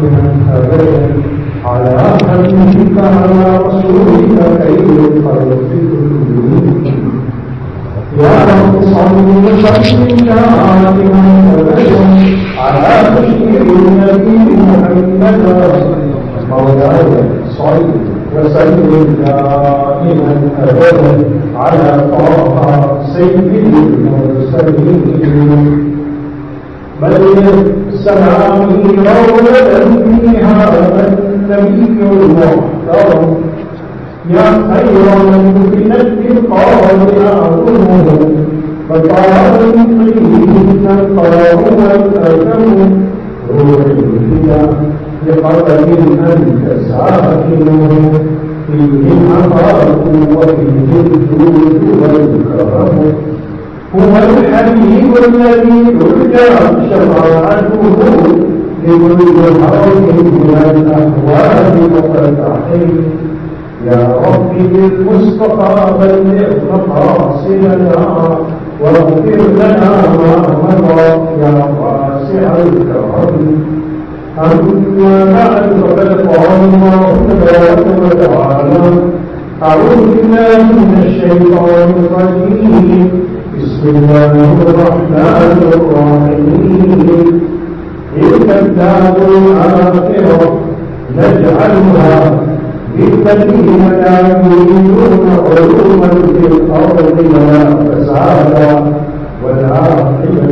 دائما أبدا على حبيبك على رسولك خير الخلق كلهم. يا رب صل وسلم دائما أبدا على بشير النبي محمد مولاي صل وسلم دائما أبدا على طه سيد المرسلين. بلغ سلامي مولدا فيها النبي المحترم يا خير من دفنت بالقبر أعظمه فطار من طيبه القرار والأجم روحي فيها لقدر أنت ساكنه فيه العطاء وفيه الجود والكرم. هو الحبيب الذي ترجى شفاعته لكل حرب من الأهوال وفتحه. يا رب بالمصطفى بلغ مقاصدنا واغفر لنا ما مضى يا واسع الكرم. أما بعد فقد قال الله تبارك وتعالى أعوذ بالله من الشيطان الرجيم بسم الله الرحمن الرحيم. تلك الدار الآخرة نجعلها للذين لا يريدون علوا في الأرض ولا فسادا والعاقبة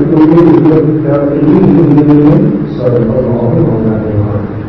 للمتقين. صدق الله العظيم.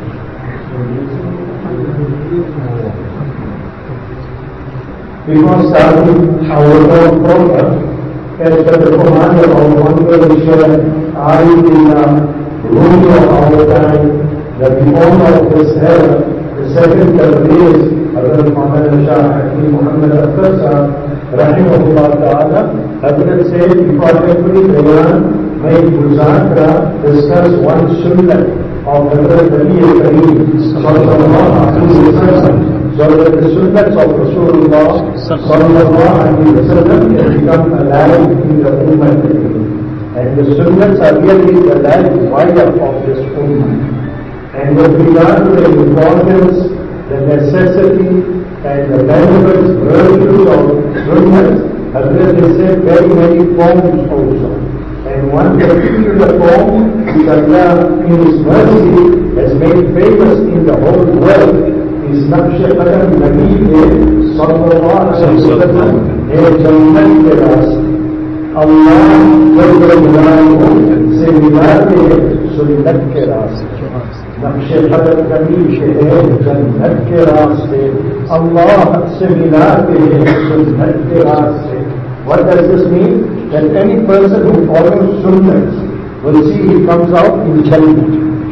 Before starting our program, as the commander of one mission, I will rule of our time, that the owner of this era, the second Tabriz, Hazrat Muhammad Shah Hakim Muhammad Akhtar Sahab, Rahimahullah Ta'ala, Hazrat said, before every bayan, may Muzakra discuss one sunnah of Hazrat Ali Kareem, Sallallahu Alaihi Wasallam. So that the sunnahs of Rasulullah Sallallahu Alaihi Wasallam can become alive in the Ummah. And the sunnahs are really the life wire of this Ummah. And with regard to the importance, the necessity, and the benefits, virtues of sunnahs, Hazrat has said very many forms also. And one particular form which Allah in His mercy has made famous in the whole world is Naqsh Qadam Nabi Sallallahu Alaihi Wasallam Jannat ke raste. Allah Jalla Jalaluhu se milate sunnat ke raste. Naqsh Qadam Nabi Jannat ke raste. Allah se milate sunnat ke raste. What does this mean? That any person who follows sunnahs will see he comes out in Jannah.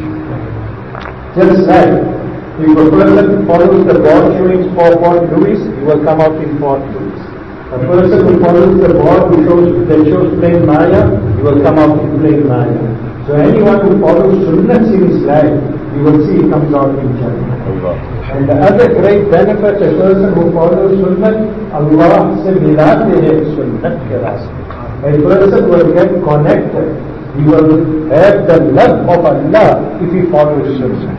Just like if a person follows the board showing 4 Louis, he will come out in 4 Louis. A person who follows the board that shows plain Maya, he will come out in plain Maya. So anyone who follows sunnahs in his life, you will see he comes out in Jannah. And the other great benefit, a person who follows sunnah, Allah se milate hai sunnat ke raste. A person will get connected. He will have the love of Allah if he follows sunnah.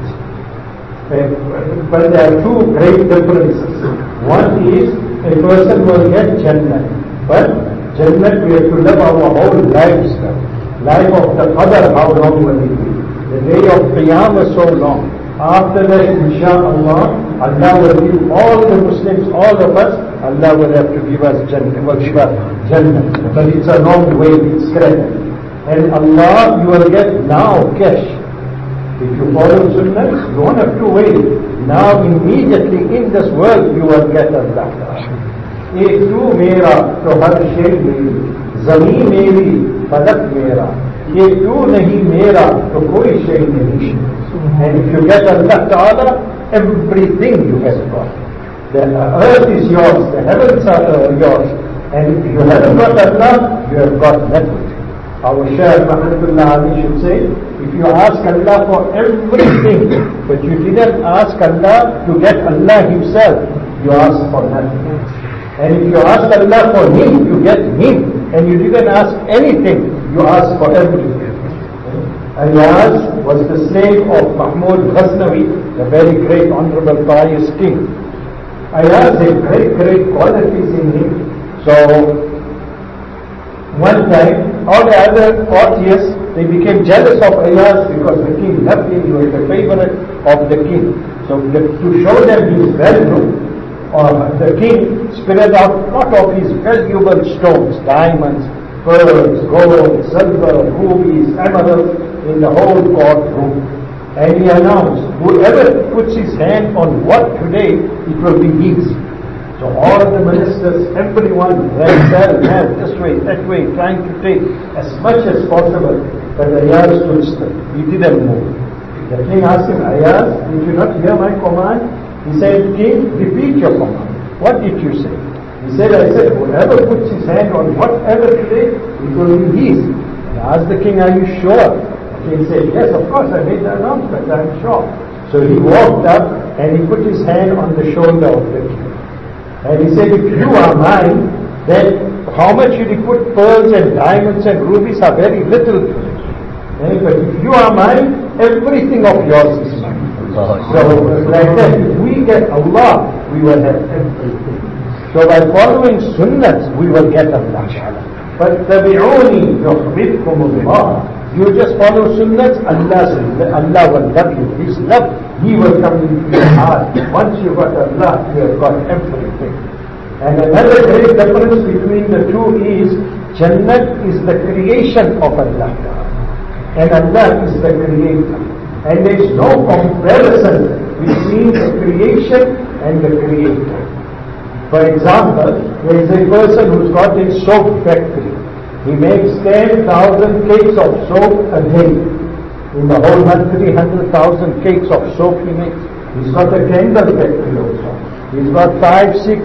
But there are two great differences. One is a person will get Jannah. But Jannah we have to live our whole lives. Life of the Qadr, how long will it be? The day of Qiyam is so long. After that, inshaAllah, Allah will give all the Muslims, all of us, Allah will have to give us Jannah. Will give us Jannah. But it's a long way, it's credit. And Allah, you will get now cash. If you follow Sunnah, you don't have to wait. Now immediately in this world, you will get Allah. Ek tu mera, to har shay meri. Zameen meri, falak mera. Ye tu nahi mera, to koi shay nahi. And if you get Allah Ta'ala, everything you have got. The earth is yours, the heavens are yours. And if you haven't got Allah, you have got nothing. Our Shaykh Rahmatullah Ali should say, if you ask Allah for everything, but you didn't ask Allah to get Allah Himself, you ask for nothing. And if you ask Allah for Him, you get Him. And you didn't ask anything, you ask for everything. Ayaz was the slave of Mahmud Ghaznavi, the very great honorable pious king. Ayaz had great qualities in him. So one time, all the other courtiers, they became jealous of Ayaz because the king loved him, he was the favorite of the king. So to show them his value, the king spread out a lot of his valuable stones, diamonds, pearls, gold, silver, rubies, emeralds in the whole courtroom. And he announced, whoever puts his hand on what today, it will be his. So all the ministers, everyone ran this way, that way, trying to take as much as possible. But Ayaz stood still. He didn't move. The king asked him, Ayaz, did you not hear my command? He said, King, repeat your command. What did you say? He said, I said, whoever puts his hand on whatever today, it will be his. And I asked the king, are you sure? The king said, yes, of course, I made the announcement, I'm sure. So he walked up and he put his hand on the shoulder of the king. And he said, if you are mine, then how much you put pearls and diamonds and rubies are very little to me. But if you are mine, everything of yours is mine. So like that, if we get Allah, we will have everything. So by following sunnahs, we will get Allah. فَاتَّبِعُونِي يُحْبِبْكُمُ اللَّهِ. You just follow sunnahs, Allah will love you. His love, He will come into your heart. Once you got Allah, you have got everything. And another great difference between the two is, Jannat is the creation of Allah. And Allah is the creator. And there is no comparison between the creation and the creator. For example, there is a person who's got a soap factory. He makes 10,000 cakes of soap a day. In the whole month, 300,000 cakes of soap he makes. He's got a candle factory also. He's got 5-6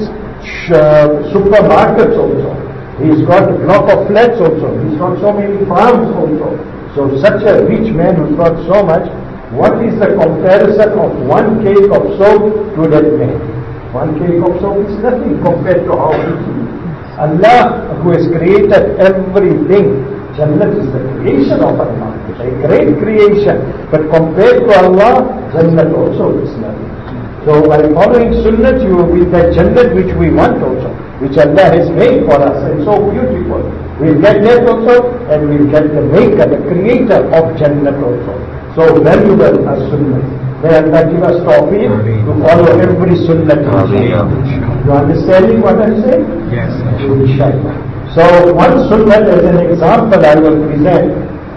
supermarkets also. He's got a block of flats also. He's got so many farms also. So such a rich man who's got so much, what is the comparison of one cake of soap to that man? One cake of soap is nothing compared to how rich he is. Allah, who has created everything, Jannat is the creation of Allah. It's a great creation. But compared to Allah, Jannat also is nothing. So by following Sunnat, you will be the Jannat which we want also, which Allah has made for us, and so beautiful. We'll get that also, and we'll get the maker, the creator of Jannat also. So valuable as Sunnah. May Allah give us tawfiq to follow every Sunnah. You understanding what I'm saying? Yes. Inshallah. So one Sunnah as an example I will present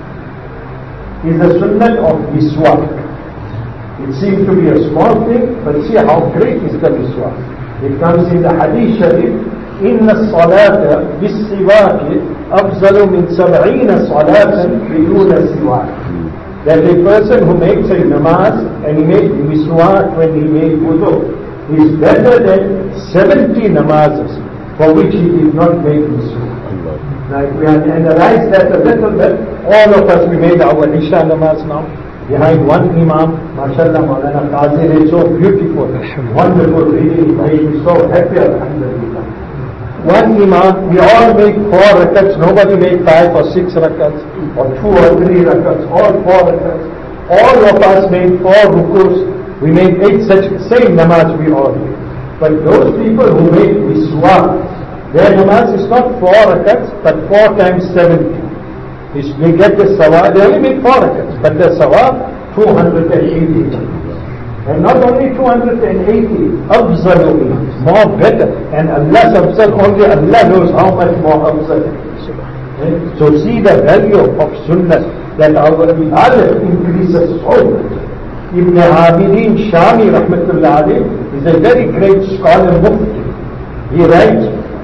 is the Sunnah of Miswak. It seems to be a small thing, but see how great is the Miswak. It comes in the Hadith Sharif, إن الصلاة بالسواك أفضل من 70 صلاة بدون سواك. That a person who makes a namaz and he makes miswak when he made wudu is better than 70 namazes for which he did not make miswak. Now if we analyze that a little bit, all of us, we made our Isha namaz now behind one imam, mashallah, Maulana Qazir is so beautiful, wonderful reading, made me so happy, alhamdulillah. One imam, we all make 4 rakats, nobody made 5 or 6 rakats, or 2 or 3 rakats, all 4 rakats. All of us made 4 rukus, we made 8 such, same namaz we all made. But those people who make miswak, their namaz is not 4 rakats, but 4 times 70. They get the sawab, they only make 4 rakats, but the sawab, 280. And not only 280, afzalu, more better. And Allah's afzal, only Allah knows how much more afzal. So see the value of sunnah, that our ibadah increases so much. Ibn Abidin Shami, rahmatullah alayh, is a very great scholar mufti. He writes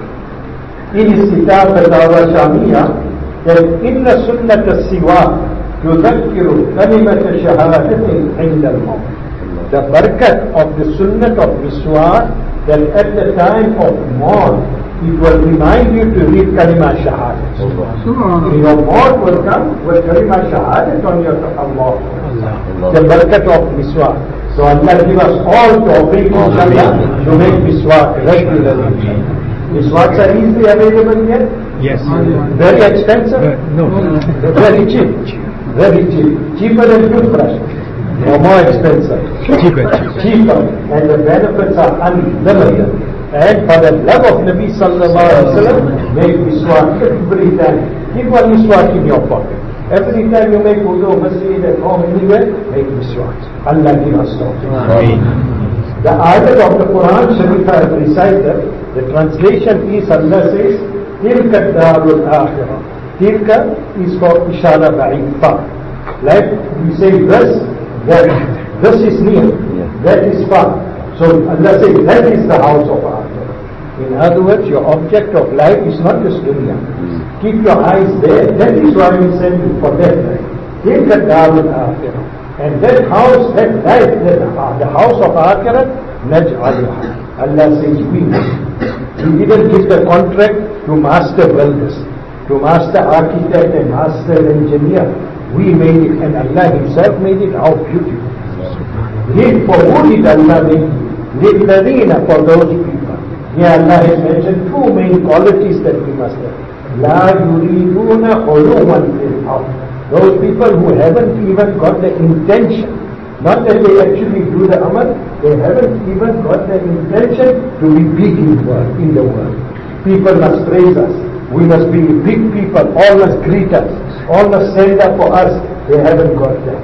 in his kitab Fatawa Shamiya that inna sunnat as-siwak tudhakkiru kalimat shahadatin 'inda al-maut. The barakat of the sunnah of miswak, that at the time of maut, it will remind you to read kalima shahadat. Your maut will come with kalima shahadat on your Allah. The barakat of miswak. So Allah give us all tawfiq to make miswak regularly. Miswaks are easily available here? Yes. Very expensive? No. Very cheap. Very cheap. Cheaper than toothbrush. Or more expensive. Cheaper. Cheaper. And the benefits are unlimited. And for the love of Nabi sallallahu alaihi wasallam, make miswak every time. Keep one miswak in your pocket. Every time you make wudu, masjid, at home, anywhere, make miswak. Allah give us tawfiq. The ayat of the Quran Sharif I have recited, the translation is Allah says, Tilka darul akhirah. Tilka is for ishara ba'id far. Like we say this, that, this is near, that is far. So Allah says that is the house of akhirah. In other words, your object of life is not just dunya. Keep your eyes there. That is why we send you for that life. Tilka darul akhirah. And that house, that life, the house of akhirah, naj'alha. Allah says we didn't give the contract to master builders, to master architect and master engineer. We made it, and Allah Himself made it. How beautiful! For who did Allah make it? Lilladheena, for those people. Here Allah has mentioned two main qualities that we must have. La yuriduna uluwan fil ard. Those people who haven't even got the intention, not that they actually do the amal, they haven't even got the intention to be big in the world. People must praise us. We must be big people. All must greet us. All must stand up for us. They haven't got that.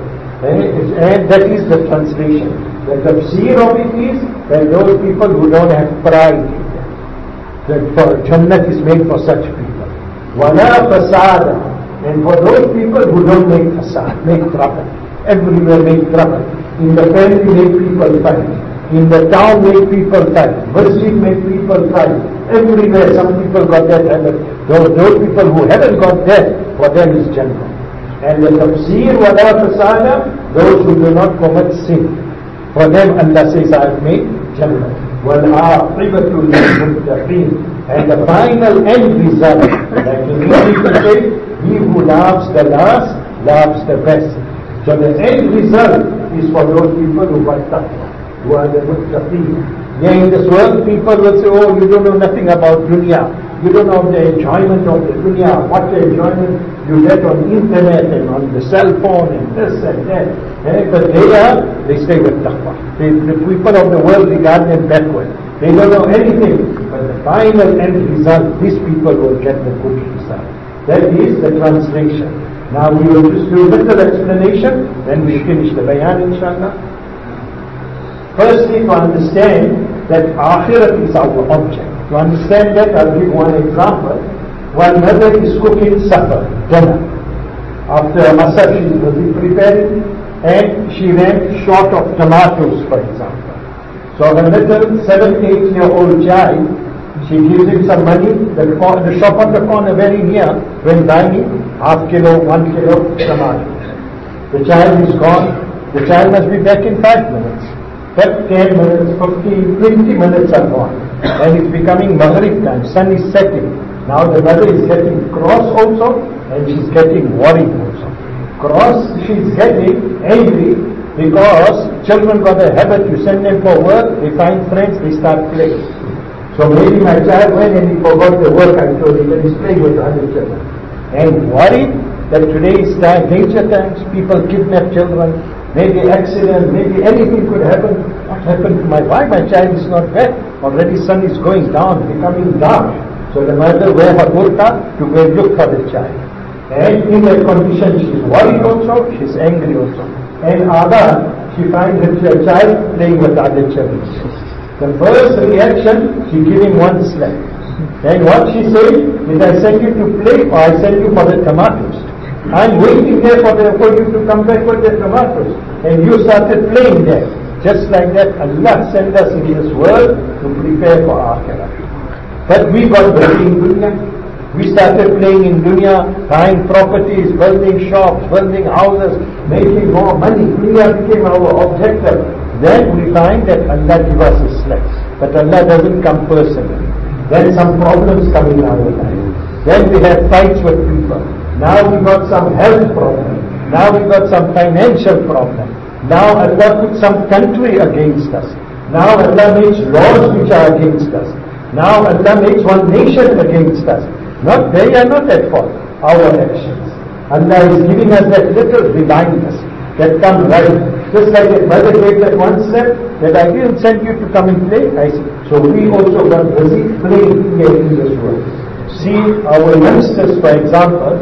And that is the translation. The tafsir of it is that those people who don't have pride in them. That for Jannat is made for such people. Wala fasada. And for those people who don't make fasad, make trouble. Everywhere make trouble. In the family make people fight. In the town make people fight. Masjid make people fight. Everywhere some people got that habit. Those people who haven't got that, for them is Jannah. And the tafsir wala fasada, those who do not commit sin. For them Allah says, I have made Jannah. وَالْعَاقِبَةُ لِلْمُتَّقِينَ. And the final end result, like the people say, he who laughs the last, laughs the best. So the end result is for those people who got taqwa, who are the muttaqeen. Yeah, in this world people will say, oh, you don't know nothing about dunya. You don't know the enjoyment of the dunya. What the enjoyment you get on the internet and on the cell phone and this and that. But they stay with taqwa. The people of the world regard them backward. They don't know anything. But the final end result, these people will get the good result. That is the translation. Now we will just do a little explanation, then we finish the bayan inshallah. Firstly, to understand that akhirat is our object. To understand that, I'll give one example. One mother is cooking supper, dinner. After Masar, she is busy preparing, and she ran short of tomatoes, for example. So a little 7-8-year-old child, she gives him some money. The shop on the corner very near will buy me half kilo, 1 kilo tomatoes. The child is gone. The child must be back in 5 minutes. But 10 minutes, 15, 20 minutes are gone. And it's becoming Maghrib time. Sun is setting. Now the mother is getting cross also, and she's getting worried also. Cross, she's getting angry because children got a habit. You send them for work, they find friends, they start playing. So maybe my child went and he forgot the work I told him, and he's playing with other children. And worried that today is danger times, people kidnap children, maybe accident, maybe anything could happen. What happened to my wife? My child is not back. Already sun is going down, becoming dark. So the mother wear her burqa to go and look for the child. And in that condition she is worried also, she is angry also. And other, she finds her child playing with other children. The first reaction, she gave him one slap. Then what she said, did I send you to play or I send you for the tomatoes? I'm waiting there for you to come back with the tomatoes. And you started playing there. Just like that, Allah sent us in this world to prepare for akhirah. But we got busy in dunya. We started playing in dunya, buying properties, building shops, building houses, making more money. Dunya became our objective. Then we find that Allah gives us a slap. But Allah doesn't come personally. Then some problems come in our life. Then we have fights with people. Now we got some health problem. Now we got some financial problem. Now Allah puts some country against us. Now Allah makes laws which are against us. Now Allah makes one nation against us. They are not at fault. Our actions. Allah is giving us that little reminders that come right. Just like a mother gave that one step, that I didn't send you to come and play. I said, so we also got busy playing here in this world. See our youngsters, for example.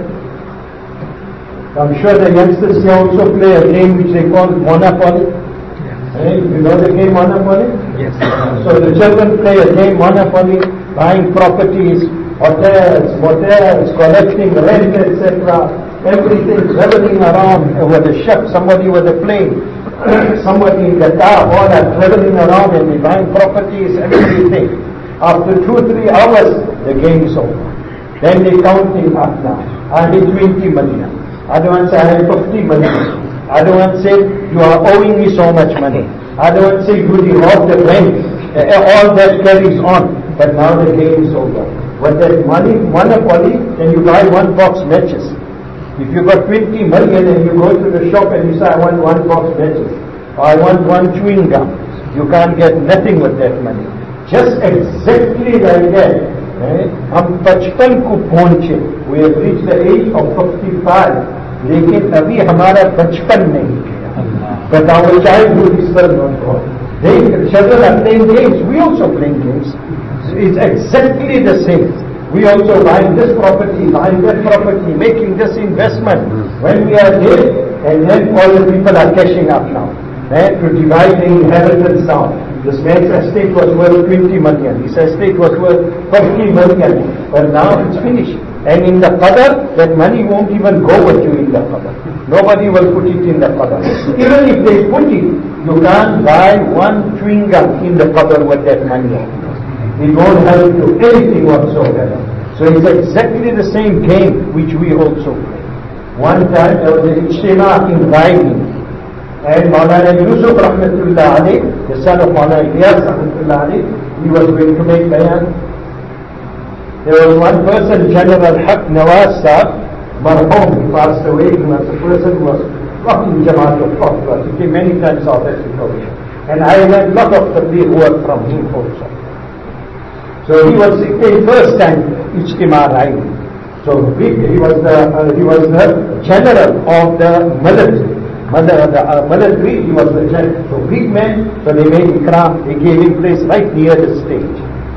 I'm sure the youngsters here also play a game which they call Monopoly. Hey, you know the game Monopoly? Yes. So the children play a game Monopoly, buying properties, hotels, collecting rent, etc. Everything traveling around with a ship, somebody with a plane, somebody in the car, all are traveling around and they buying properties, everything. After 2-3 hours, the game is over. Then they counting up now. I need 20 million. Other one say, I have 50 million. Other one say, you are owing me so much money. Other one say, you deserve the rent. All that carries on. But now the game is over. With that money, Monopoly, then you buy one box matches. If you got 20 million and you go to the shop and you say, I want one box matches. Or I want one chewing gum. You can't get nothing with that money. Just exactly like that. हम 55 को पहुंचे. We have reached the age of 55. लेकिन अभी हमारा बचपन नहीं गया. But our childhood is still not gone. Children are playing games. We also playing games. It's exactly the same. We also buying this property, buying that property, making this investment. When we are dead, and then all the people are cashing up now. To divide the inheritance now. This man's estate was worth 20 million. His estate was worth 50 million. But now it's finished. And in the qadar, that money won't even go with you in the qadar. Nobody will put it in the qadar. Even if they put it, you can't buy one chewing gum in the qadar with that money. It won't help you anything whatsoever. So it's exactly the same game which we also play. One time there was an ijtima in riding. And Maulana Yusuf Rahmatullah Ali, the son of Maulana Ilyas Rahmatullah Ali, he was going to make bayan. There was one person, General Haq Nawaz Saab, marhum, he passed away. He was a person who was rocking Jamaat of Fatwa. He came many times out of Ethiopia. And I learned a lot of tabligh work from him also. So he was the first time Ijtima riding. So he was the general of the military. Military, he was the general. So big man, so they made ikram, they gave him place right near the stage.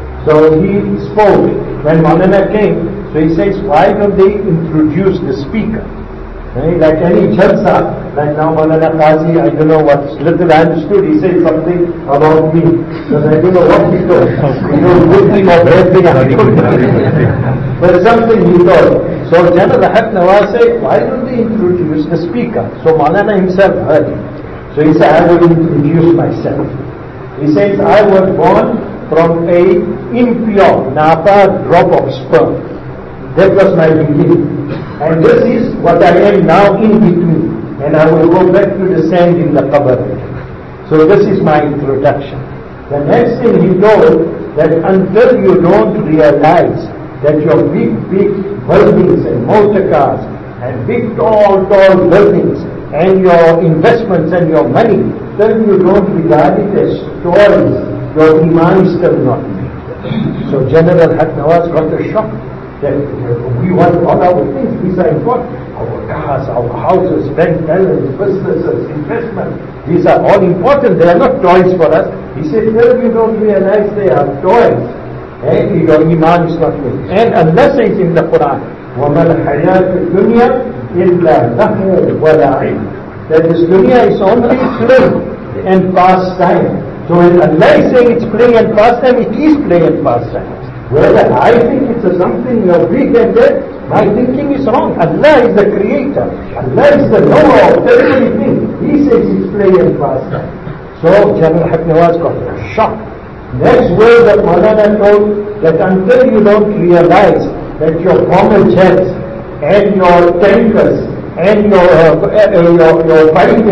So he spoke. When Maulana came, so he says, why don't they introduce the speaker? Right? Like any jalsa, like now Maulana Qazi, I don't know what little I understood, he said something about me. Because I don't know what he told. He told good thing or bad thing, I don't know. But something he told. So General Haq Nawaz said, why don't they introduce the speaker? So Maulana himself heard him. So he said, I will introduce myself. He says, I was born from a impure, napa drop of sperm. That was my beginning. And this is what I am now in between. And I will go back to the sand in the qabr. So this is my introduction. The next thing he told, that until you don't realize that your big buildings and motor cars and big tall buildings and your investments and your money, till you don't regard it as stories, your iman is still not made. So General Haq Nawaz got a shock that we want all our things. These are important. Our cars, our houses, bank balance, businesses, investment. These are all important. They are not toys for us. He said, till you don't realize they are toys, and your iman is not made. And Allah says in the Quran, وَمَا الْحَيَاةُ الدُّنْيَا إِلَّا لَهْوٌ وَلَعِبٌ. That this dunya is only play and pastime. So when Allah is saying it's play and pastime, it is play and pastime. Whether I think it's something big and that, my thinking is wrong. Allah is the creator. Allah is the knower of everything. He says it's play and pastime. So General Haq Nawaz got shocked. Next word that Maulana told, that until you don't realize that your bomber jets and your tankers and your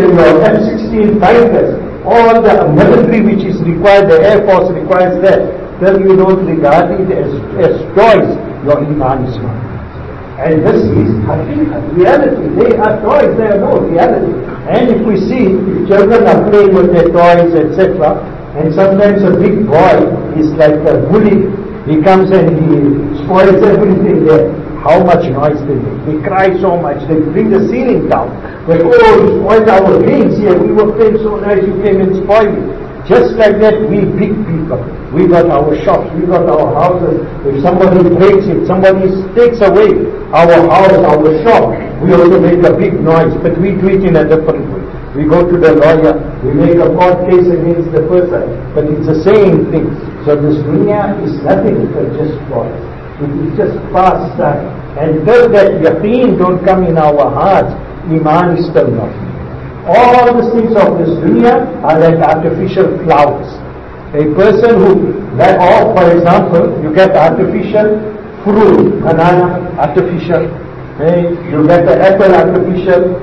F-16 fighters, all the military which is required, the Air Force requires that, till you don't regard it as toys, your iman is not. And this is reality. They are toys, they are no reality. And if we see, if children are playing with their toys, etc., and sometimes a big boy is like a bully, he comes and he spoils everything there. how much noise they make. They cry so much, they bring the ceiling down. They oh, you spoiled our dreams here, we were playing so nice, you came and spoiled it. Just like that, we big people, we got our shops, we got our houses. If somebody breaks it, somebody takes away our house, our shop, we also make a big noise, but we do it in a different way. We go to the lawyer, we make a court case against the person, but it's the same thing. So this dunya is nothing but just noise. It is just past time. And till that yaqeen don't come in our hearts, iman is still not. All the things of this dunya are like artificial flowers. A person who, for example, you get artificial fruit, banana artificial, you get the apple artificial.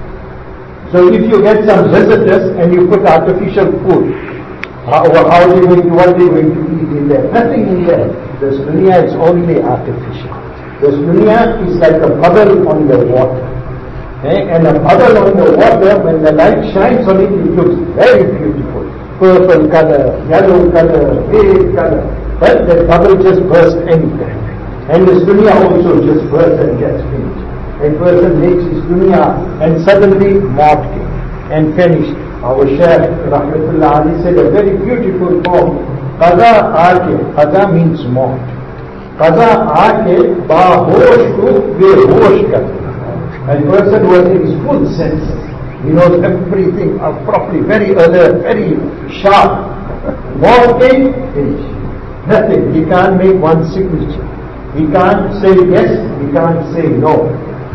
So if you get some visitors and you put artificial food, how are they going to, what are they going to eat in there? Nothing in there. This dunya is only artificial. This dunya is like a bubble on the water. And a bubble on the water, when the light shines on it, it looks very beautiful. Purple color, yellow color, red color. But the bubble just bursts anytime. And this dunya also just bursts and gets finished. A person makes his dunya and suddenly maut came and finished. Our Shaykh Rahmatullah Ali said a very beautiful poem. Qaza aake, qaza means maut. Qaza aake bahosh ko behosh karna. A person who was in his full senses, he knows everything properly, very alert, very sharp. Maut came, finished. Nothing. He can't make one signature. He can't say yes, he can't say no.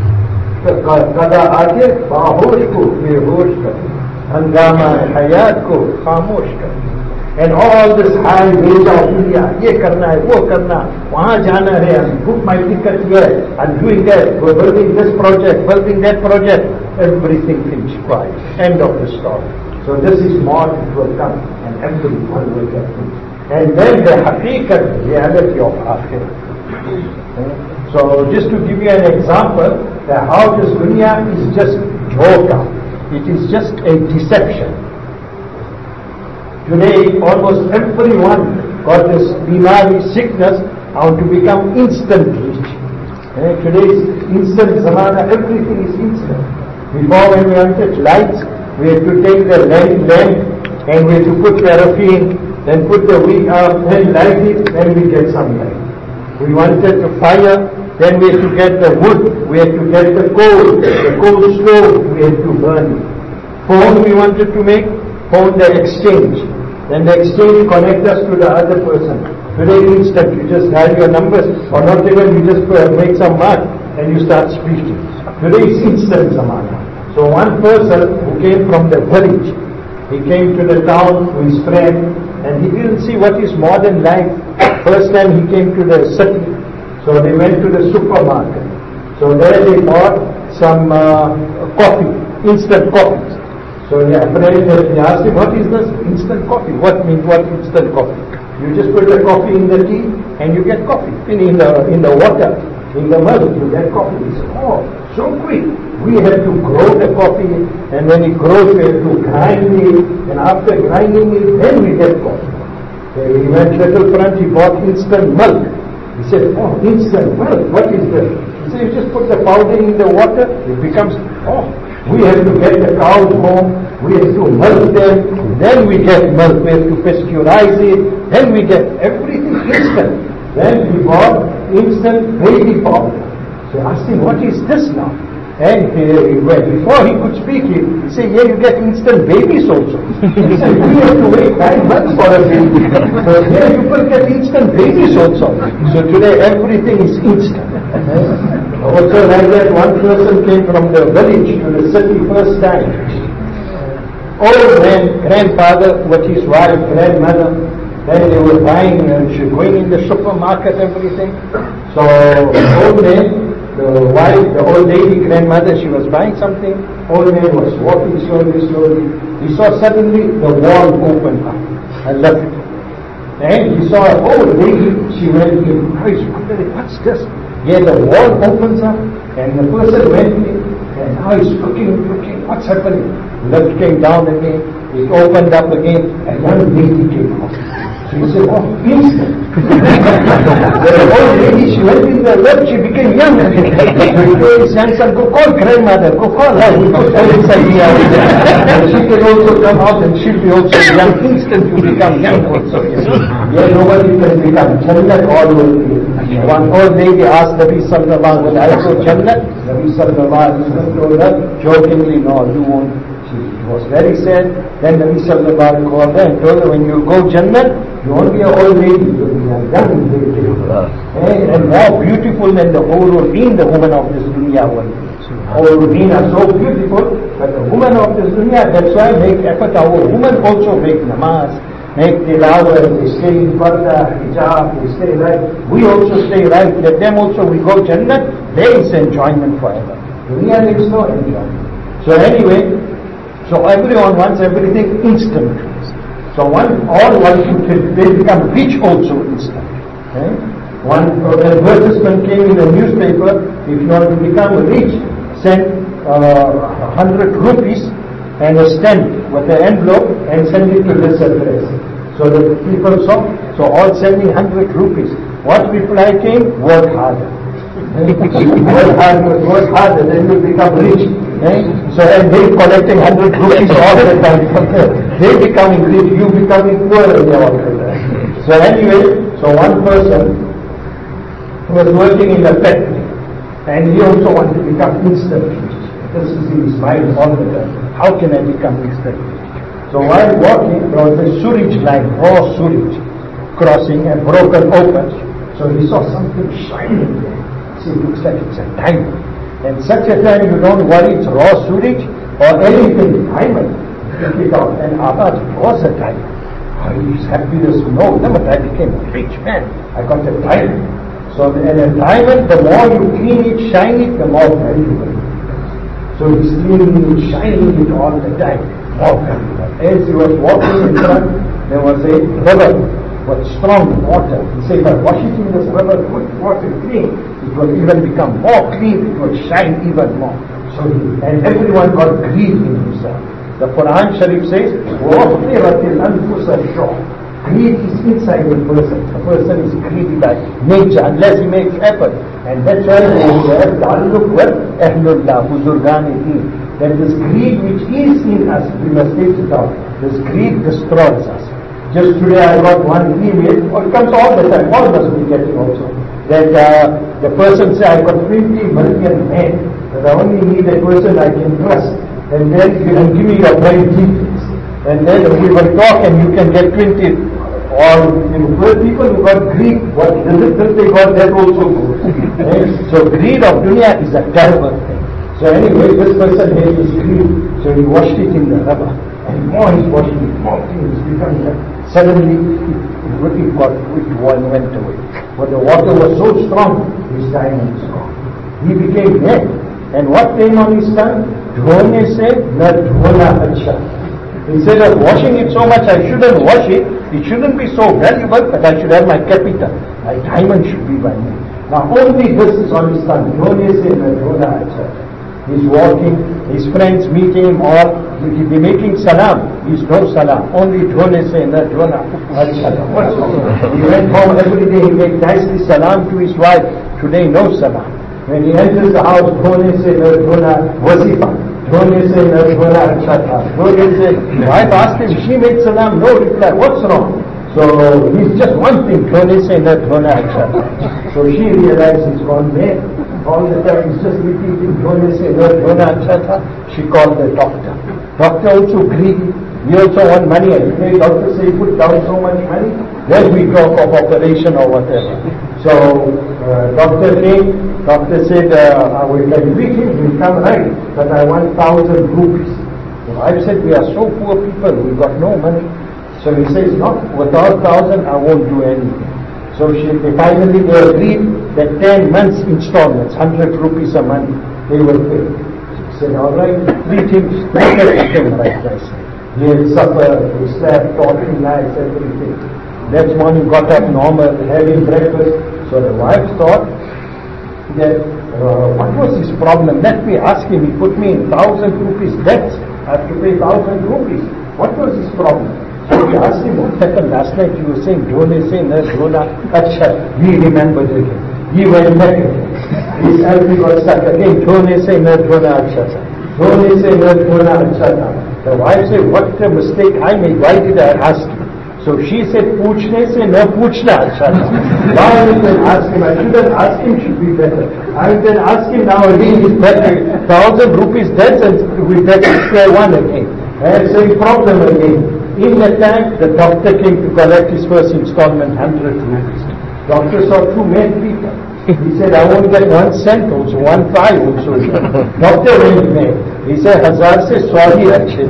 Qada aake bahosh ko behosh karna. Hangama hayat ko khamosh karna. And all this high wage of India, ye karna hai, wo karna, wahan jana hai, I book my ticket here, I'm doing that, we're building this project, building that project, everything finished, quiet, end of the story. So this is more it will come, and everyone will get it. And then the haqiqat, reality of akhirah. So just to give you an example, that how this dunya is just dhoka, it is just a deception. Today, almost everyone got this bimari sickness how to become instant rich. Today's instant zamana, everything is instant. Before, when we wanted lights, we had to take the lamp and we had to put paraffin, then put the wick up, then light it, then we get some light. We wanted to fire, then we had to get the wood, we had to get the coal stove, we had to burn it. Phone we wanted to make, phone the exchange. Then the exchange connect us to the other person. Today instant, you just dial your numbers, or not even, you just make some mark and you start speaking. Today is instant zamana. So one person who came from the village, he came to the town with his friend and he didn't see what is modern life. First time he came to the city, so they went to the supermarket. So there they bought some coffee, instant coffee. So he asked him, what is this instant coffee? What instant coffee? You just put the coffee in the tea and you get coffee. In the water, in the milk, you get coffee. He said, oh, so quick. We have to grow the coffee, and when it grows, we have to grind it, and after grinding it, then we get coffee. So he went little front, he bought instant milk. He said, oh, instant milk, what is this? He said, you just put the powder in the water, it becomes, we have to get the cows home, we have to milk them, then we get milk, we have to pasteurize it, then we get everything instant. Then he bought instant baby powder. So I asked him, what is this now? And before he could speak, he said, yeah, you get instant babies also. He said, we have to wait 9 months for a baby. So yeah, you could get instant babies also. So today everything is instant. Also like that, one person came from the village to the city first time. Old man, grandfather with his wife, grandmother, then they were buying and going in the supermarket, everything. So old man, the wife, the old lady, grandmother, she was buying something. Old man was walking slowly. He saw suddenly the wall open up and left. And he saw an old lady, she went in. Now he's wondering, what's this? Yeah, the wall opens up and the person went in. And now he's looking, what's happening? Lift came down again, it opened up again, and one lady came out. So he said, oh, instant. The old lady, she went in the left, she became young. His young son, go call grandmother, go call her. We put her inside the house. And she can also come out and she'll be also young. Instant you become young also. Yeah, nobody can become Jannat all will be. One old lady asked Nabi Sallallahu Alaihi Wasallam, will I go Jannat? Nabi Sallallahu Alaihi Wasallam told her, jokingly, no, you won't. She was very sad. Then Nabi Sallallahu Alaihi Wasallam called her and told her, when you go Jannat, you won't be an old lady, you'll be a young lady. And more beautiful than the Hurul-Ain, the woman of this dunya will be. Hurul-Ain are so beautiful, but the woman of this dunya, that's why make effort. Our women also make namaz, make tilawah, they stay in parda, hijab, they stay right. We also stay right. Let them also, we go Jannat, there is enjoyment forever. Dunya there is no enjoyment. So anyway, so everyone wants everything instant. So all want to they become rich also instant. Okay? One advertisement came in the newspaper, if you want to become rich, send 100 rupees and a stamp with an envelope and send it to this address. So the people saw, so all sending 100 rupees. What reply came? Work harder. Work harder, then you become rich. So and they collecting 100 rupees all the time. They becoming rich, you becoming poor. So anyway, so one person was working in a factory and he also wanted to become instant rich. This is in his mind all the time. How can I become instant rich? So while walking, there was a sewage line, raw sewage, crossing and broken open. So he saw something shining there. See, it looks like it's a diamond. And such a time you don't worry, it's raw sewage or anything, diamond. Pick it out. And Abad was a diamond. His happiness, no, but I became a rich man. I got a diamond. So and a diamond, the more you clean it, shine it, the more valuable. So he's cleaning it, shining it all the time. More valuable. As he was walking in front, there was a river with strong water. He said, by washing in this river, with water clean, it will even become more clean, it will shine even more. So and everyone got greed in himself. The Quran Sharif says, greed is inside the person. The person is greedy by nature, unless he makes effort. And that's why they have ta'alluq with Ahlullah, Buzurgan-e-Deen. That this greed which is in us, we must take it out. This greed destroys us. Just today I got one email, or it comes all the time, all must be getting also, that the person said, I got 20 million men, but I only need a person I can trust, and then you can give me your private details, and then we will talk and you can get 20, or people who got greed, what little they got, that also goes. So greed of dunya is a terrible thing. So anyway, this person had his greed, so he washed it in the river. And more he's washing it, more things becoming like, suddenly it went away. But the water was so strong, his diamond is gone. He became dead. And what came on his tongue? Dhone se na dhona acha. Instead of washing it so much, I shouldn't wash it. It shouldn't be so valuable, but I should have my capital. My diamond should be by me. Now only this is on his tongue. Dhone se na dhona acha. He's walking, his friends meeting him, or he'll be making salam. He's no salam. Only dhone se na dhona acha. He went home every day, he made nicely salam to his wife. Today no salam. When he enters the house, dhone se na dhona wazifa. Dhone se na dhona acha. Dhone se, wife asked him, she made salam, no reply. What's wrong? So he's just one thing, dhone se na dhona acha. So she realized he's gone there. All the time he's just repeating, dhone se na dhona acha. She called the doctor. Doctor also greedy. We also want money. The doctor say, put down so much money, then we talk of operation or whatever. So doctor came. Doctor said, we can beat him, he'll come right, but I want 1,000 rupees. The wife said, we are so poor people, we've got no money. So he says, no, without 1,000 I won't do anything. So they finally agreed that 10 months installments, 100 rupees a month, they will pay. He said, all right, treat him, make everything right, nicely. He had supper, he slept, talking nice, everything. Next morning got up normal, having breakfast. So the wife thought that, what was his problem? Let me ask him. He put me in 1,000 rupees debts. I have to pay 1,000 rupees. What was his problem? So we asked him, what happened last night? You were saying, Dhone se na dhona. Acha, he remembered again. He went back again. His LP got stuck again. Dhone se na dhona acha tha. Dhone se na dhona acha tha. The wife said, what a mistake I made. Why did I ask you? So she said, Poochne se na poochna acha tha. Why did I ask him? I should have asked him, should be better. I then ask him now again, he's back 1,000 rupees debt and we're back to square one again. And same problem again. In that time, the doctor came to collect his first installment, 100 rupees. Doctor saw two mad people. He said, I won't get 1 cent also, 1 5 also. Doctor went mad. He said, Hazar se sorry actually.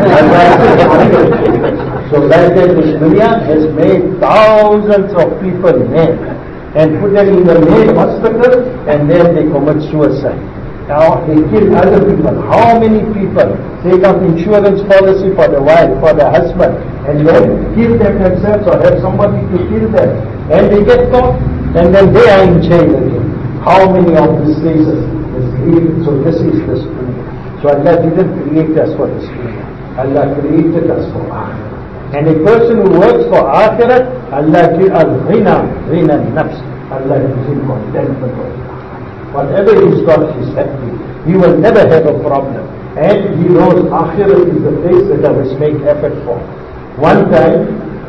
So like that, this dunya has made thousands of people mad and put them in the main hospital and then they commit suicide. Now they kill other people. How many people take out insurance policy for the wife, for the husband, and then kill them themselves or have somebody to kill them, and they get caught, and then they are in jail again. How many of these cases is created? So this is the dunya. So Allah didn't create us for this dunya. Allah created us for akhirat. And a person who works for akhirat, Allah gives al-ghina nafs. Allah gives him contentment of Allah. Whatever he's got, he's happy. He will never have a problem. And he knows akhirat is the place that I must make effort for. One time,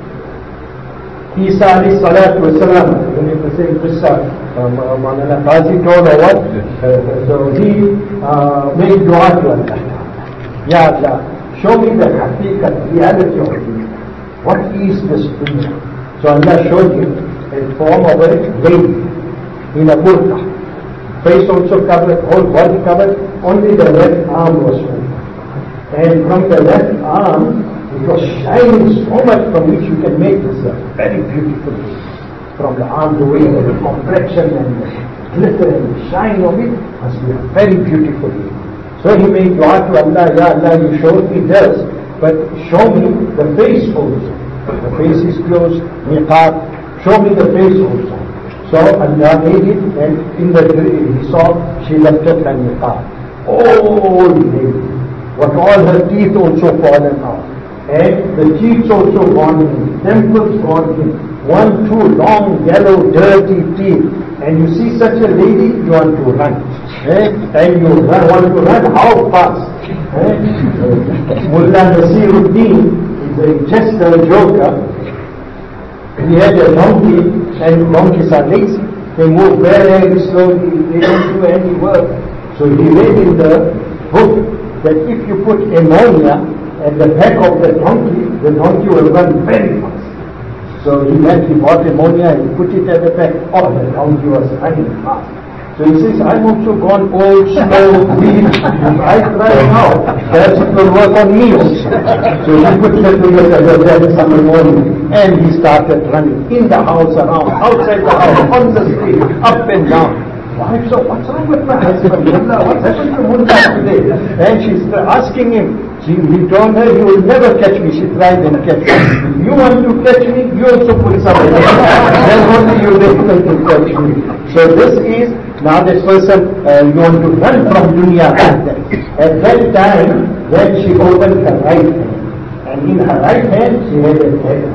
Isa alayhi salatu wasalam, when he was saying Qissa, Maulana Qazi told or what? So he made dua to Allah. Ya Allah, show me the haqiqat, reality of dunya. What is this dunya? So Allah showed him in form of a lady in a burqa. Face also covered, whole body covered, only the left arm was open. And from the left arm, it was shining so much from which you can make this a very beautiful thing. From the arm, the way the complexion and the glitter and the shine of it must be a very beautiful thing. So he made dua to Allah, Ya Allah, you showed me this, but show me the face also. The face is closed, niqab, show me the face also. So Allah made it, and in the dream he saw she lifted her niqab. Old lady, but all her teeth also fallen out, and the cheeks also gone in, temples gone in, 1, 2 long, yellow, dirty teeth. And you see such a lady, you want to run. And you want to run, how fast? Mullah Nasiruddin is just a joker. He had a donkey, and donkeys are lazy. They move very slowly, they don't do any work. So he read in the book that if you put ammonia at the back of the donkey will run very fast. So he bought ammonia and put it at the back. Oh, the donkey was running fast. So he says, I'm also gone old, slow, weak. If I try now, perhaps it will work on me also. So he put the together some ammonia, and he started running in the house, around, outside the house, on the street, up and down. Wife, so what's wrong with my husband? What's happened to Mullah today? And she's asking him. He told her, you will never catch me. She tried and catch me. You want to catch me, you also put something. Then only you will be able to catch me. So this is, now this person, you want to run from dunya. At that time, when she opened her right hand, and in her right hand, she had a dagger.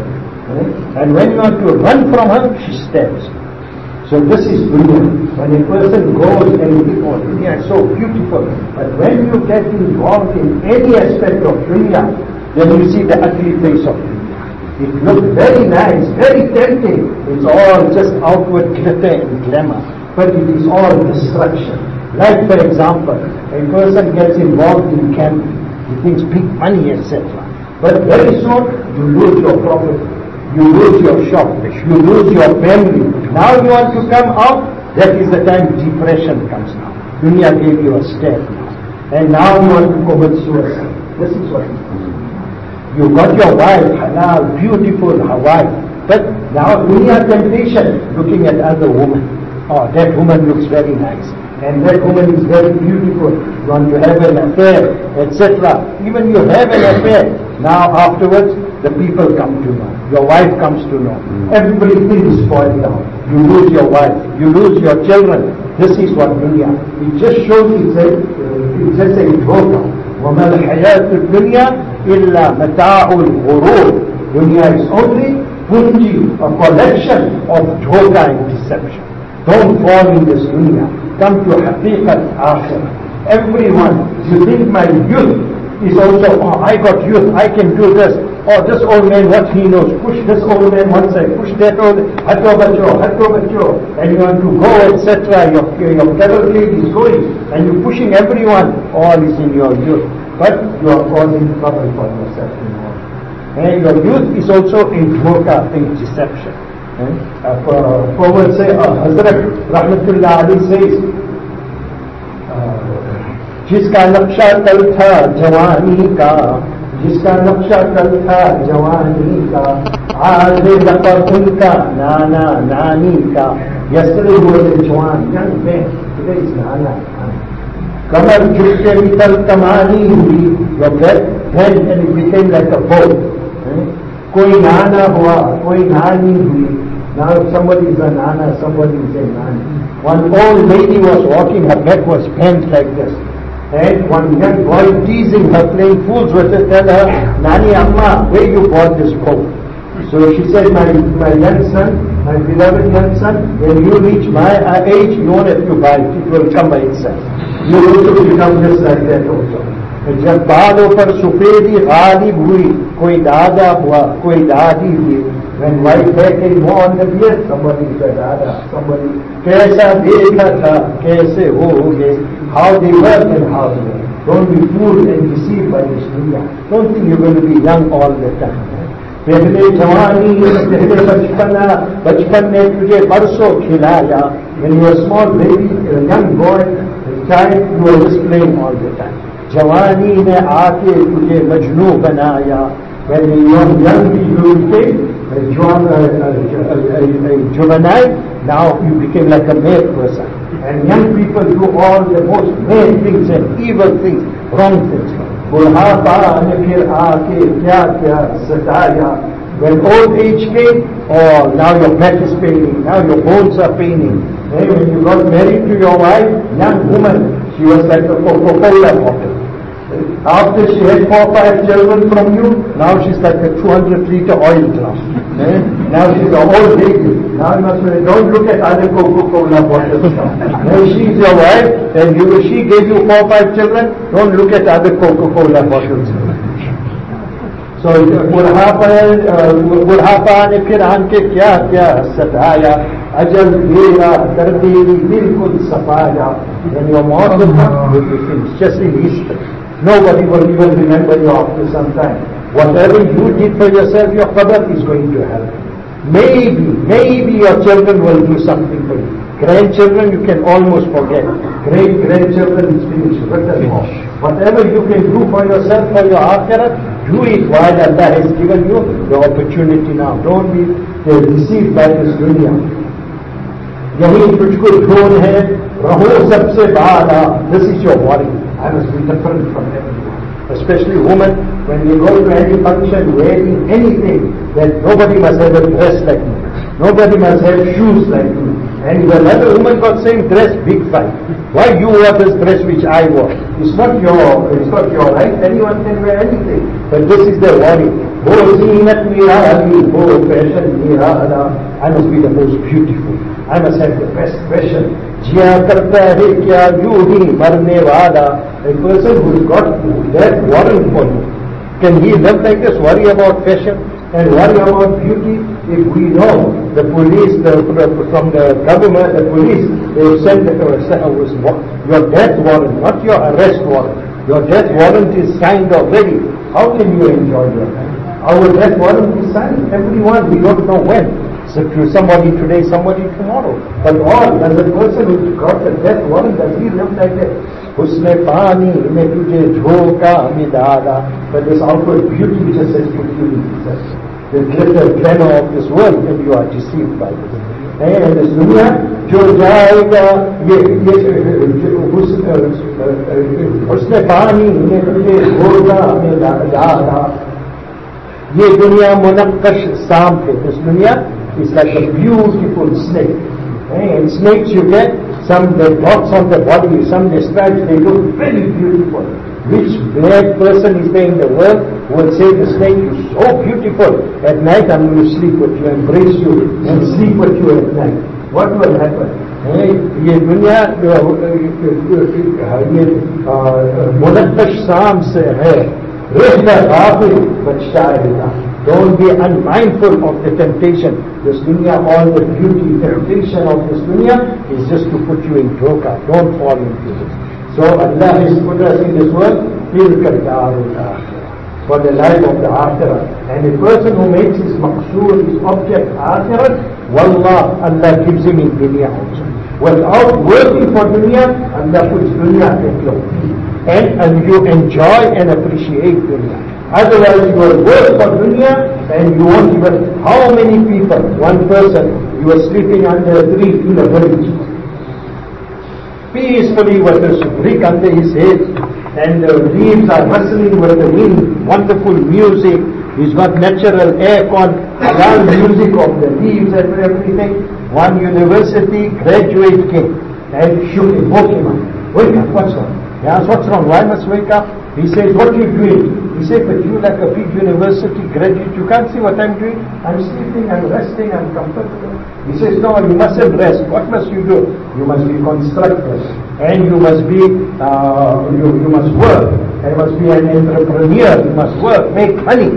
And when you want to run from her, she stabs. So this is dunya. When a person goes and he thinks, dunya is so beautiful. But when you get involved in any aspect of dunya, then you see the ugly face of dunya. It looks very nice, very tempting. It's all just outward glitter and glamour. But it is all destruction. Like for example, a person gets involved in camping. He thinks big money, etc. But very soon, you lose your property. You lose your shop, you lose your family. Now you want to come out, that is the time depression comes now. Dunya gave you a step now. And now you want to commit suicide. This is what it is. You got your wife, halal, beautiful wife. But now dunya temptation, looking at other women. Oh, that woman looks very nice. And that woman is very beautiful. You want to have an affair, etc. Even you have an affair. Now afterwards, the people come to know. Your wife comes to know. Everything is spoiled now. You lose your wife. You lose your children. This is what dunya. It just shows it's just a joke. وَمَا الْحَيَاةُ الدُّنْيَا إِلَّا مَتَاعُ الْغُرُورِ. Dunya is only punji, a collection of dhoka and deception. Don't fall in this dunya. Come to haqiqat akhirah. Everyone, you think my youth is also, oh, I got youth, I can do this. Oh, this old man, what he knows, push this old man one side, push that old, hatto bacho, and you want to go, etc. Your cavalcade is going, and you're pushing everyone, all is in your youth. But you are causing trouble for yourself. And your youth is also a dhoka, a deception. Forward say, Hazrat Rahmatullah Ali says, जिसका नक्शा कल था जवानी का, जिसका नक्शा कल था जवानी का, आज लपक उनका नाना नानी का. Yesterday was a जवान, young man, today is नाना नानी. कमर झुक के निकल कमानी हुई, your head and it became like a boat. कोई नाना हुआ, कोई नानी हुई. Now somebody is a nana, somebody is a nani. One old lady was walking, her neck was bent like this. And one young boy teasing her, playing fools with her, tell her, Nani Amma, where you bought this boat? So she said, my young son, my beloved young son, when you reach my age, you won't have to buy it, it will come by itself. You also become just like that also. जब बालों पर सफेदी गालिब हुई, कोई दादा हुआ, कोई दादी हुई. When white hair came more on the beard, somebody said दादा, somebody कैसा देखा था, कैसे हो गए, how they were and how they were. Don't be fooled and deceived by this dunya. Don't think you're going to be young all the time. पहले जवानी, पहले बचपना, बचपन ने तुझे बरसों खिलाया. When you were a small baby, a young boy, a child, you were just playing all the time. जवानी ने आके तुझे मजनू बनाया. When you were young, you became juvenile. Now you became like a mad person. And young people do all the most bad things and evil things, wrong things. बुढ़ापा ने फिर आके क्या क्या सताया. When old age came, oh, now your back is paining, now your bones are paining. And when you got married to your wife, young woman, she was like a Coca-Cola bottle. After she had 4 or 5 children from you, now she's like a 200-liter oil drum. Now she's an old lady. Now you must say, don't look at other Coca-Cola bottles. Now she's your wife, and she gave you 4 or 5 children, don't look at other Coca-Cola bottles. So बुढ़ापा ने फिर आके क्या क्या सताया. अजल घेरा दर्देरी बिल्कुल सफाया. When your mouth will come, you will finish, just in history. Nobody will even remember you after some time. Whatever you did for yourself, your qadar is going to help. Maybe your children will do something for you. Grandchildren you can almost forget. Great-grandchildren is finished, written off. Whatever you can do for yourself, for your akhirat, do it while Allah has given you the opportunity now. Don't be deceived by this dunya. यही तुझको ढूंढ है, रहो सबसे बाला. This is your worry. I must be different from everyone. Especially women, when they go to any function wearing anything, that nobody must have a dress like me. Nobody must have shoes like me. And if another woman got same dress, big fight. Why you wore this dress which I wore? It's not your right. Anyone can wear anything. But this is their worry. Oh, zinat mirali, oh, fashion mirala. I must be the most beautiful. I must have the best fashion. जिया करता है क्या यूं ही मरने वाला. A person who's got that warrant for you, can he live like this, worry about fashion and worry about beauty? If we know the police, from the government, the police, they sent your death warrant, not your arrest warrant. Your death warrant is signed already. How can you enjoy your life? Our death warrant is signed. Everyone, we don't know when. So to somebody today, somebody tomorrow. But all, as a person who's got a death warrant, does he live like that? Usne pani ne tujhe jhoka mein dala. But this outward beauty just says put you in Jesus. The glitter glamour of this world, and you are deceived by this. And this dunya, jo jayega, usne pani ne tujhe jhoka mein dala. Ye dunya munakkash saam hai. This dunya is like a beautiful snake. And snakes you get, some they dots on the body, some they stripes, they look very beautiful. Which bad person is there in the world who will say the snake is so beautiful, at night I'm going to sleep with you, embrace you, and sleep with you at night. What will happen? ये दुनिया ये मुनक्कश शाम से है, रहता गाफिल बचाएगा. Don't be unmindful of the temptation. This dunya, all the beauty, temptation of this dunya is just to put you in dhoka. Don't fall into this. So Allah has put us in this world for the life of the akhirah. And a person who makes his maqsood, his object akhirah, wallah, Allah gives him in dunya also. Without working for dunya, Allah puts dunya at your feet. And you enjoy and appreciate dunya. Otherwise you will work for dunya and you won't even, how many people, one person, you are sleeping under a tree in a village, peacefully with a brick under his head, and the leaves are rustling with the wind, wonderful music, he's got natural aircon, halal music of the leaves and everything. One university graduate came and shook him, woke him up. Wake up, what's wrong? He asked, what's wrong? Why must wake up? He says, what are you doing? He said, but you like a big university graduate, you can't see what I'm doing? I'm sleeping, I'm resting, I'm comfortable. He says, no, you mustn't rest. What must you do? You must be constructive. And you must be, you must work. You must be an entrepreneur. You must work, make money.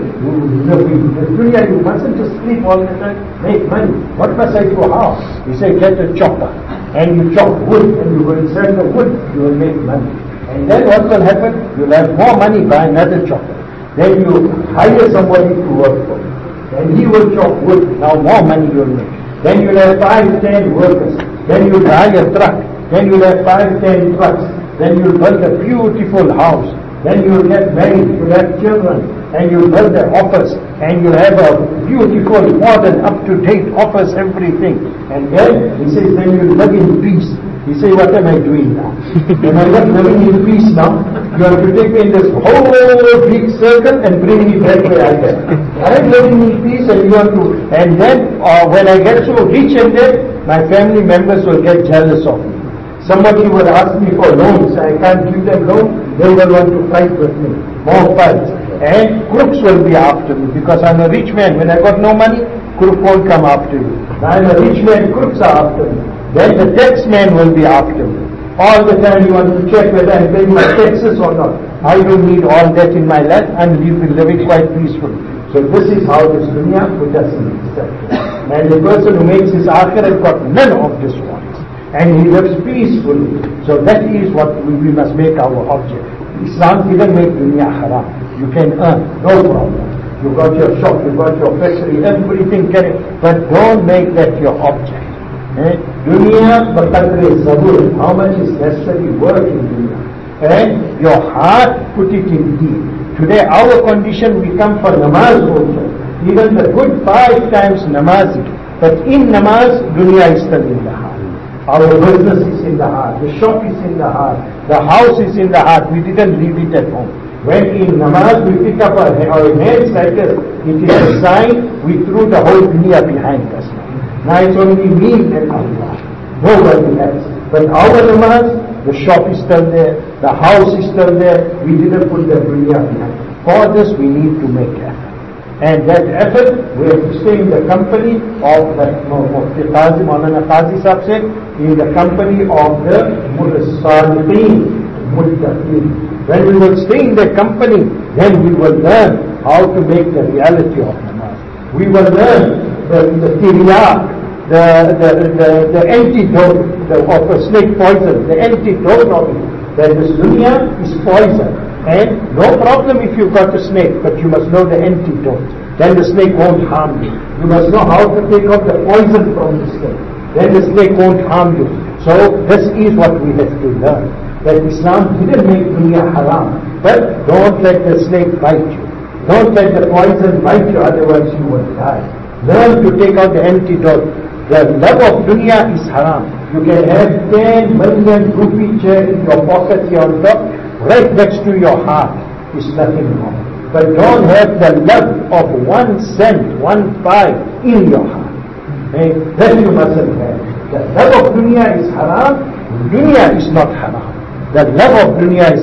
You mustn't just sleep all the time. Make money. What must I do? How? He said, get a chopper. And you chop wood, and you will sell the wood, you will make money. And then what will happen? You'll have more money, buy another chopper. Then you hire somebody to work for you. And he will chop wood. Now more money you'll make. Then you'll have 5-10 workers. Then you'll buy a truck. Then you'll have 5-10 trucks. Then you'll build a beautiful house. Then you'll get married. You'll have children. And you'll build an office. And you'll have a beautiful, modern, up-to-date office, everything. And then, he says, then you'll live in peace. He says, what am I doing now? Am I not living in peace now? You have to take me in this whole big circle and bring me back where I am. I'm living in peace and you have to. And then when I get so rich and dead, my family members will get jealous of me. Somebody will ask me for loans. I can't give them loan. They will want to fight with me. More fights. And crooks will be after me because I'm a rich man. When I got no money, crook won't come after you. I'm a rich man, crooks are after me. Then the tax man will be after me. All the time you want to check whether I'm paying my taxes or not. I don't need all that in my life. I'm living quite peacefully. So this is how this dunya put us in deception. And the person who makes his akhirah got none of this wants. And he lives peacefully. So that is what we must make our object. Islam didn't make dunya haram. You can earn, no problem. You got your shop, you got your factory, everything can, but don't make that your object. Dunya baqadri zabur, how much is necessary work in dunya. And your heart, put it in deed. Today our condition, we come for namaz also. Even the good 5 times namazi. But in namaz, dunya is still in the heart. Our business is in the heart. The shop is in the heart. The house is in the heart. We didn't leave it at home. When in namaz we pick up our hands like this, it is a sign we threw the whole dunya behind us. Now it's only me and Allah. Nobody else. But our namaz, the shop is still there, the house is still there, we didn't put the dunya behind. For this we need to make effort. And that effort, we have to stay in the company of the Mufti Qazi, Maulana Qazi Sahib said, in the company of the Salihin, Muttaqeen. When we will stay in the company, then we will learn how to make the reality of namaz. We will learn the tiryaq, the antidote of a snake poison, the antidote of it, that this dunya is poison. And no problem if you've got a snake, but you must know the antidote. Then the snake won't harm you. You must know how to take out the poison from the snake. Then the snake won't harm you. So this is what we have to learn. That Islam didn't make dunya haram. But don't let the snake bite you. Don't let the poison bite you, otherwise you will die. Learn to take out the antidote. The love of dunya is haram. You can have 10 million rupee chair in your pocket here on top, right next to your heart. Is nothing wrong. But don't have the love of 1 cent, 1 5 in your heart. That you mustn't have. The love of dunya is haram. Dunya is not haram. The love of dunya is haram.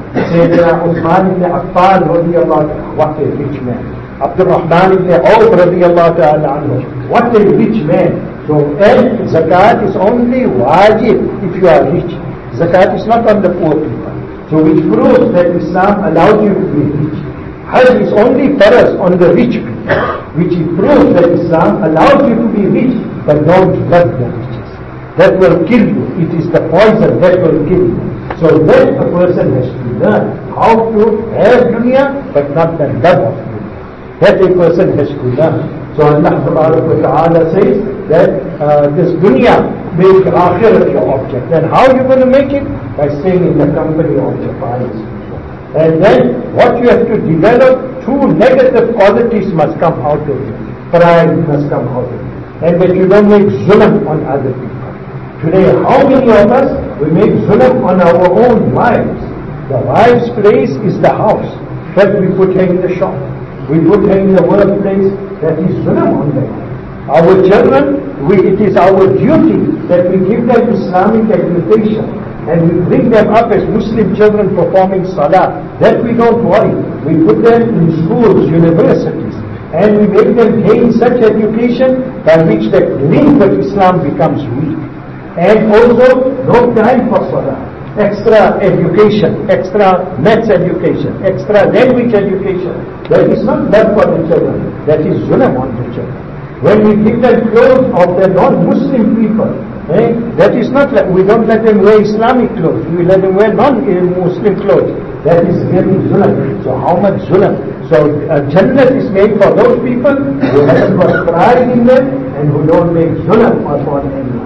Sayyidina Uthman ibn Affan radiallahu ta'ala, what a rich man. Abdul Rahman ibn Awf radiallahu ta'ala anhu, what a rich man. So, and zakat is only wajib if you are rich. Zakat is not on the poor people. So which proves that Islam allows you to be rich. Hajj is only for us on the rich people. Which proves that Islam allows you to be rich, but don't love the riches. That will kill you. It is the poison that will kill you. So that a person has to learn how to have dunya, but not the love of dunya. That a person has to learn. So Allah Ta'ala says that this dunya, make akhirat your object. Then how are you going to make it? By staying in the company of your pious people. And then what you have to develop, two negative qualities must come out of you. Pride must come out of you. And that you don't make zulm on other people. Today, how many of us, we make zulm on our own wives? The wife's place is the house. But we put her in the shop. We put her in the workplace. That is zulm on them. Our children, it is our duty that we give them Islamic education and we bring them up as Muslim children performing salah. That we don't worry. We put them in schools, universities, and we make them gain such education by which that link with Islam becomes weak. And also, no time for salah. Extra education, extra maths education, extra language education. That is not love for the children. That is zulm on the children. When we give them clothes of the non-Muslim people, that is not like, we don't let them wear Islamic clothes. We let them wear non-Muslim clothes. That is really zulm. So how much zulm? So Jannat is made for those people who haven't got pride in them and who don't make zulm upon anyone.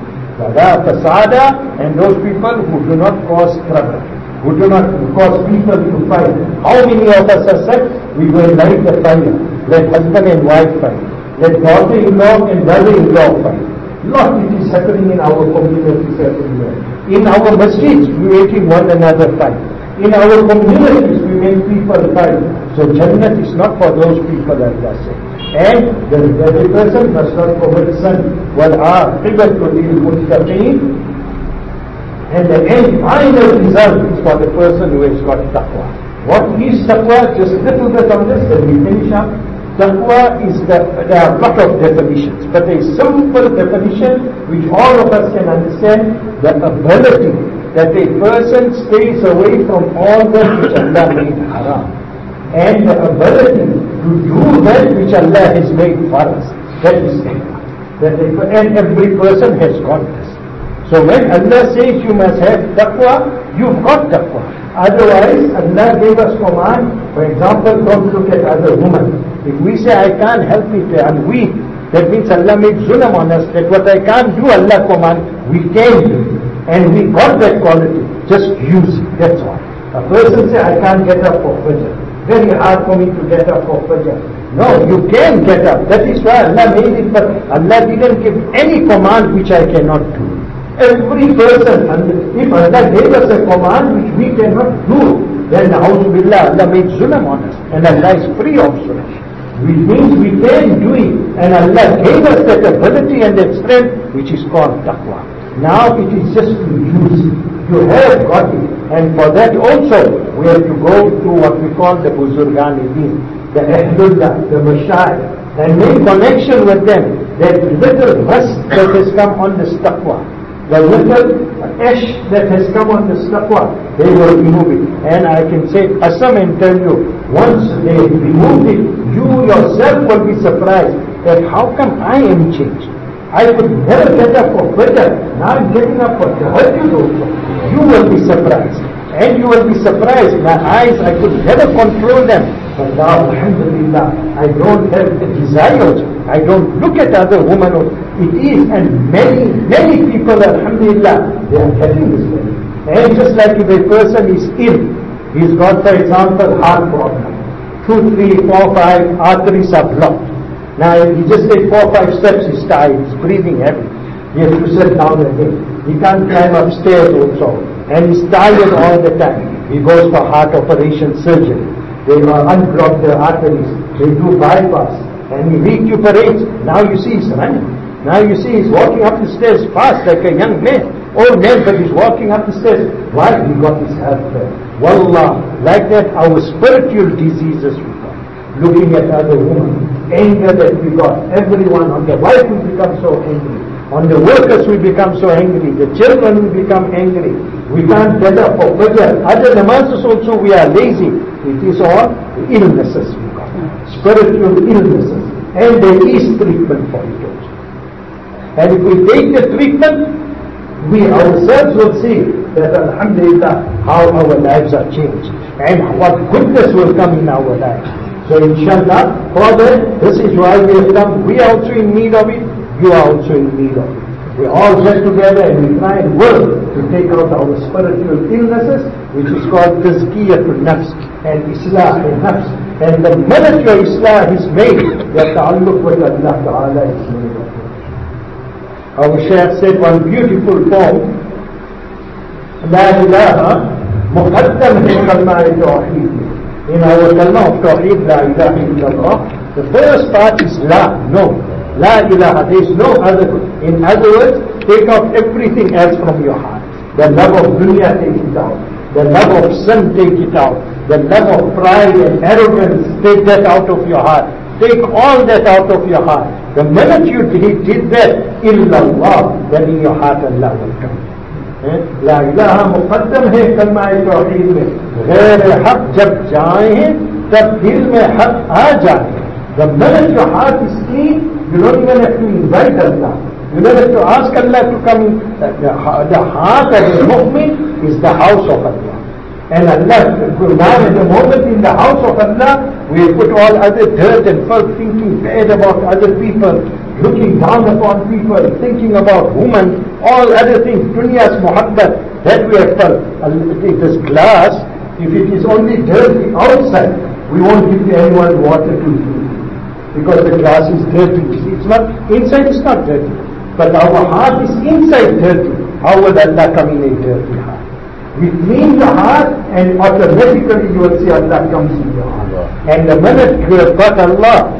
Fasada, and those people who do not cause trouble, who do not cause people to fight. How many of us are said, we will light the fire, let husband and wife fight, let daughter-in-law and brother-in-law fight. Lot it is happening in our communities everywhere. In our masjids, we making one another fight. In our communities, we make people fight. So Jannat is not for those people, Allah said. And the person must not commit sin. وَالْعَاقِبَةُ لِلْمُتَّقِينَ. And the end final result is for the person who has got taqwa. What is taqwa? Just a little bit on this, then we finish up. Taqwa is there are a lot of definitions, but a simple definition which all of us can understand, the ability that a person stays away from all that which Allah made haram. And the ability to do that which Allah has made for us. That is taqwa. And every person has got this. So when Allah says you must have taqwa, you've got taqwa. Otherwise, Allah gave us command, for example, don't look at other women. If we say, I can't help it, I'm weak, that means Allah made zulm on us, that what I can't do, Allah command, we can do. And we got that quality. Just use it, that's all. A person say, I can't get up for Fajr. Very hard for me to get up for Fajr. No, you can get up. That is why Allah made it, but Allah didn't give any command which I cannot do. Every person, if Allah gave us a command which we cannot do, then Billah, Allah made zulm on us. And Allah is free of zulm. Which means we can do it. And Allah gave us that ability and that strength which is called taqwa. Now it is just to use it. You have got it. And for that also, we have to go to what we call the Buzurgan-e-Din, the Ahlullah, the Mashayikh, and make connection with them. That little rust that has come on this taqwa, the little ash that has come on this taqwa, they will remove it. And I can say, Assam and tell you, once they remove it, you yourself will be surprised that how come I am changed. I could never get up for Fajr. Now I'm getting up for Tahajjud also. You will be surprised. And you will be surprised. My eyes, I could never control them. But now, alhamdulillah, I don't have the desires. I don't look at other women. It is, and many people, alhamdulillah, they are getting this way. And just like if a person is ill, he's got, for example, heart problem. 2, 3, 4, 5 arteries are blocked. Now, if he just takes 4 or 5 steps, he's tired, he's breathing heavy. He has to sit down again. He can't climb upstairs also. And he's tired all the time. He goes for heart operation surgery. They unblock the arteries. They do bypass. And he recuperates. Now you see he's running. Now you see he's walking up the stairs fast like a young man. Old man, but he's walking up the stairs. Why? He got his health back. Wallah, like that our spiritual diseases we got. Looking at other women, anger that we got. Everyone, on the wife we become so angry. On the workers we become so angry. The children we become angry. We can't get up for prayer. Other namazes also we are lazy. It is all illnesses we got. Spiritual illnesses. And there is treatment for it also. And if we take the treatment, we ourselves will see that alhamdulillah how our lives are changed and what goodness will come in our lives. So inshallah, for that, this is why we have come. We are also in need of it, you are also in need of it. We all get together and we try and work to take out our spiritual illnesses, which is called tazkiyatul nafs and islah al-nafs. And the minute your islah is made, your ta'alluq with Allah Ta'ala is made. Our Shaykh said one beautiful poem, La ilaha muqaddam hai kalma tawheed. In our kalma of tawheed, La ilaha illallah, the first part is La, no. La ilaha, there is no other. In other words, take out everything else from your heart. The love of dunya, take it out. The love of sin, take it out. The love of pride and arrogance, take that out of your heart. Take all that out of your heart. The minute you did that, illallah, then in your heart Allah will come. La ilaha muqaddam hai kalma tawheed mein. Ghair haq jab jaaye, tab dil mein haq aa jaaye. The minute your heart is clean, you don't even have to invite Allah. You don't have to ask Allah to come in. The heart of a mu'min is the house of Allah. And Allah, now at the moment in the house of Allah, we put all other dirt and filth, thinking bad about other people, looking down upon people, thinking about women, all other things, dunya's muhabbat, that we have felt. This glass, if it is only dirty outside, we won't give anyone water to drink. Because the glass is dirty. It's not, inside it's not dirty. But our heart is inside dirty. How will Allah come in a dirty heart? We clean the heart and automatically you will see Allah comes in your heart. And the minute you have got Allah,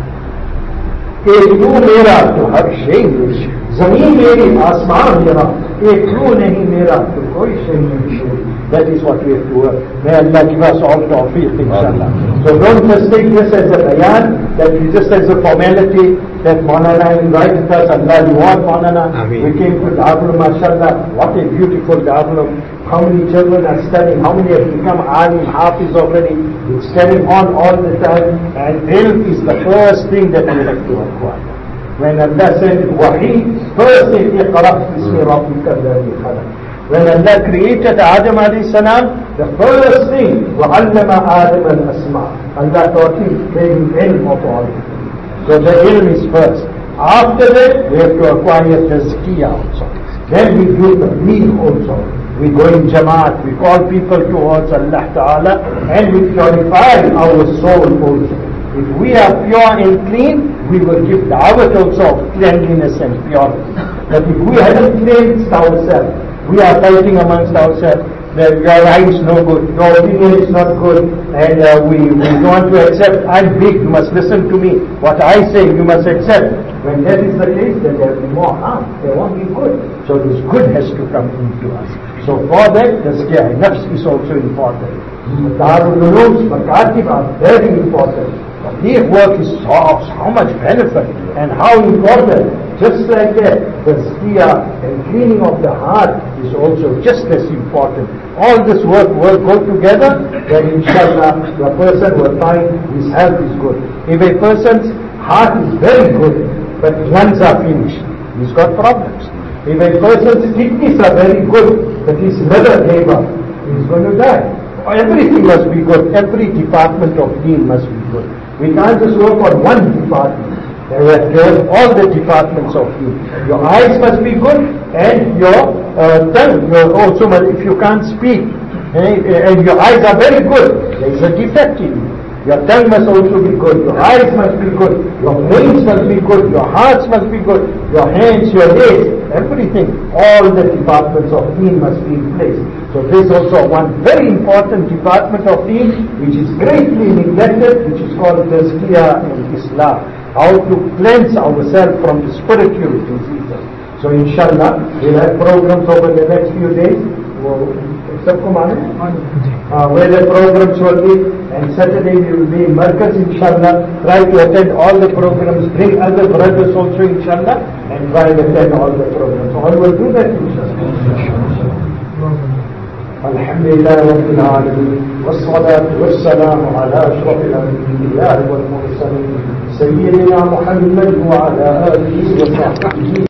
एक क्यों मेरा तो हर शेय जमीन मेरी आसमान मेरा एक क्यों नहीं मेरा तो कोई शेय नहीं. That is what we have to work. May Allah give us all tawfiq, inshallah. So don't just take this as a bayan, that is just as a formality, that Maulana invited us, Allah reward Maulana. We came to Darul, mashallah, what a beautiful Darul. How many children are studying, how many have become alim, hafiz already, it's studying on all the time, and ilm is the first thing that we have to acquire. When Allah said, Wahi, first thing, iqra bismi rabbika alladhi khalaq. When Allah created Adam alayhi salam, the first thing, وَعَلَّمَ آدَمَ الْأَسْمَاءِ, Allah taught him, gave him ilm of all. So the ilm is first. After that, we have to acquire tazkiyah also. Then we do the meal also. We go in Jamaat, we call people towards Allah Ta'ala, and we purify our soul also. If we are pure and clean, we will give da'wat also of cleanliness and purity. But if we haven't cleansed ourselves, we are fighting amongst ourselves, that your eye is no good, your opinion is not good, and we don't want to accept, I'm big, you must listen to me, what I say you must accept. When that is the case, then there will be more harm, there won't be good. So this good has to come into us. So for that, tazkiyah nafs is also important. Darul Ulooms, Makatib are very important. This work is so much benefit and how important. Just like that, the tazkiyah and cleaning of the heart is also just as important. All this work will go together, then inshallah the person will find his health is good. If a person's heart is very good, but lungs are finished, he's got problems. If a person's kidneys are very good, but his liver gave up, he's going to die. Everything must be good. Every department of deen must be good. We can't just work on one department. There are all the departments of deen. Your eyes must be good, and your tongue. Also, if you can't speak, and your eyes are very good, there is a defect in you. Your tongue must also be good, your eyes must be good, your brains must be good, your hearts must be good, your hands, your legs, everything, all the departments of deen must be in place. So this is also one very important department of deen which is greatly neglected, which is called tazkiyah and islah. How to cleanse ourselves from the spiritual diseases. So inshallah, we'll have programs over the next few days. सबको मालूम where the programs will be, and Saturday we will be in Markaz inshallah. Try to attend all the programs, bring other brothers also inshallah, and try to attend all the programs. All will do that inshallah. Alhamdulillah Rabbil Alameen, wassalatu wassalamu ala ashrafil anbiya wal mursalin, Sayyidina Muhammad wa ala alihi wa sahbihi.